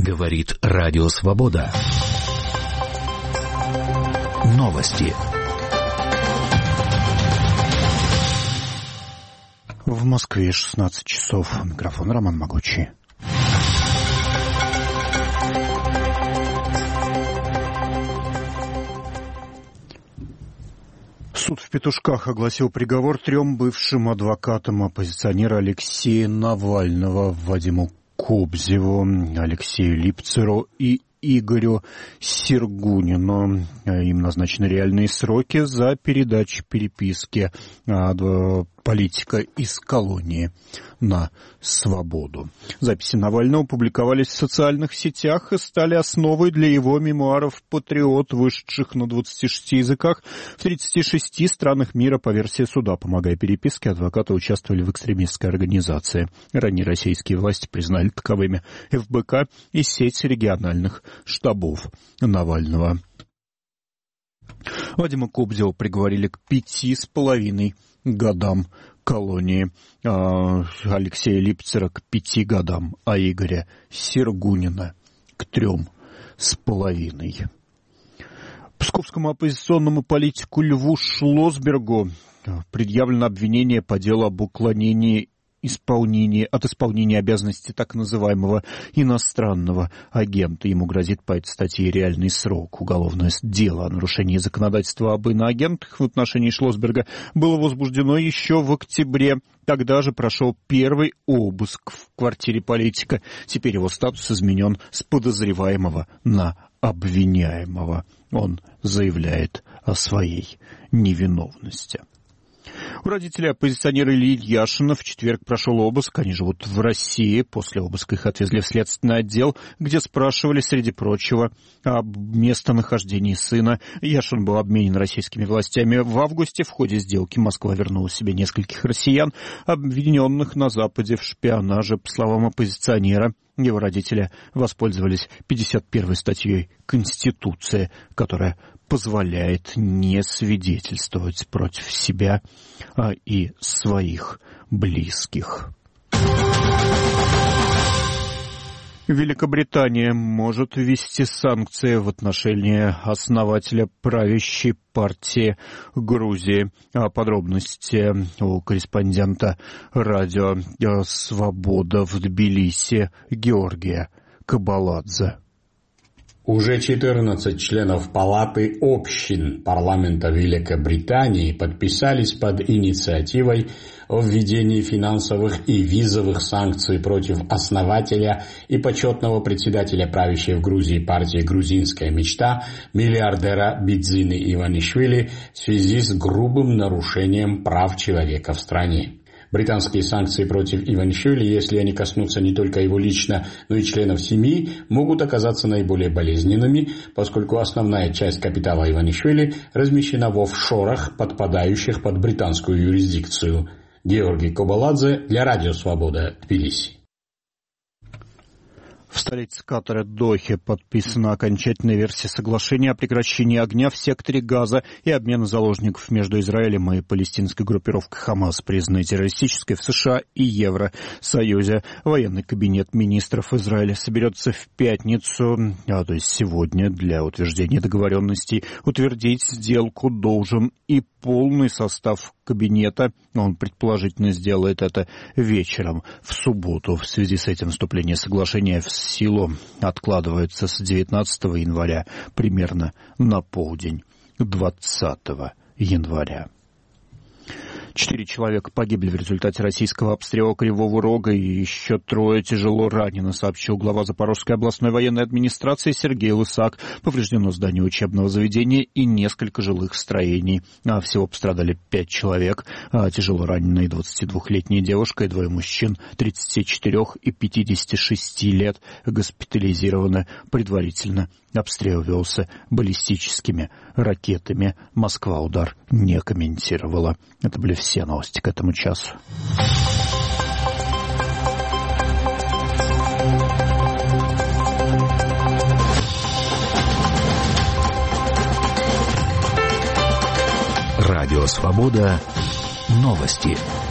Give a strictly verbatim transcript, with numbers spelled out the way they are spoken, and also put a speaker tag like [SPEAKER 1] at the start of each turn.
[SPEAKER 1] Говорит Радио Свобода. Новости.
[SPEAKER 2] В Москве шестнадцать часов. Микрофон Роман Могучий. Суд в Петушках огласил приговор трем бывшим адвокатам оппозиционера Алексея Навального: Вадиму Кобзеву, Алексею Липцеру и Игорю Сергунину. Им назначены реальные сроки за передачу переписки политика из колонии на свободу. Записи Навального публиковались в социальных сетях и стали основой для его мемуаров «Патриот», вышедших на двадцати шести языках в тридцати шести странах мира по версии суда. Помогая переписке, адвокаты участвовали в экстремистской организации. Ранее российские власти признали таковыми эф бэ ка и сеть региональных штабов Навального. Вадима Кобзева приговорили к пяти с половиной годам колонии, Алексея Липцера к пяти годам, а Игоря Сергунина к трем с половиной. Псковскому оппозиционному политику Льву Шлосбергу предъявлено обвинение по делу об уклонении Исполнение, от исполнения обязанностей так называемого иностранного агента. Ему грозит по этой статье реальный срок. Уголовное дело о нарушении законодательства об иноагентах в отношении Шлосберга было возбуждено еще в октябре. Тогда же прошел первый обыск в квартире политика. Теперь его статус изменен с подозреваемого на обвиняемого. Он заявляет о своей невиновности. У родителей оппозиционера Ильи Яшина в четверг прошел обыск. Они живут в России. После обыска их отвезли в следственный отдел, где спрашивали, среди прочего, об местонахождении сына. Яшин был обменен российскими властями в августе. В ходе сделки Москва вернула себе нескольких россиян, обвиненных на Западе в шпионаже. По словам оппозиционера, его родители воспользовались пятьдесят первой статьей Конституции, которая позволяет не свидетельствовать против себя а и своих близких. Великобритания может ввести санкции в отношении основателя правящей партии Грузии. Подробности у корреспондента радио «Свобода» в Тбилиси Георгия Кабаладзе.
[SPEAKER 3] Уже четырнадцать членов Палаты общин парламента Великобритании подписались под инициативой о введении финансовых и визовых санкций против основателя и почетного председателя правящей в Грузии партии «Грузинская мечта» миллиардера Бидзины Иванишвили в связи с грубым нарушением прав человека в стране. Британские санкции против Иванишвили, если они коснутся не только его лично, но и членов семьи, могут оказаться наиболее болезненными, поскольку основная часть капитала Иванишвили размещена в офшорах, подпадающих под британскую юрисдикцию. Георгий Кабаладзе для Радио Свобода, Тбилиси.
[SPEAKER 2] В столице Катара Дохе подписана окончательная версия соглашения о прекращении огня в секторе Газа и обмена заложников между Израилем и палестинской группировкой Хамас, признанной террористической в США и Евросоюзе. Военный кабинет министров Израиля соберется в пятницу, а то есть сегодня, для утверждения договоренностей. Утвердить сделку должен и полный состав кабинета. Он предположительно сделает это вечером в субботу. В связи с этим вступление соглашения в силу откладывается с девятнадцатого января примерно на полдень двадцатого января. Четыре человека погибли в результате российского обстрела Кривого Рога, и еще трое тяжело ранены, сообщил глава Запорожской областной военной администрации Сергей Лысак. Повреждено здание учебного заведения и несколько жилых строений. А всего пострадали пять человек. А тяжело раненые двадцатидвухлетняя девушка и двое мужчин тридцати четырёх и пятидесяти шести лет госпитализированы. Предварительно обстрел велся баллистическими ракетами. Москва удар не комментировала. Это были все новости к этому часу.
[SPEAKER 1] Радио Свобода. Новости.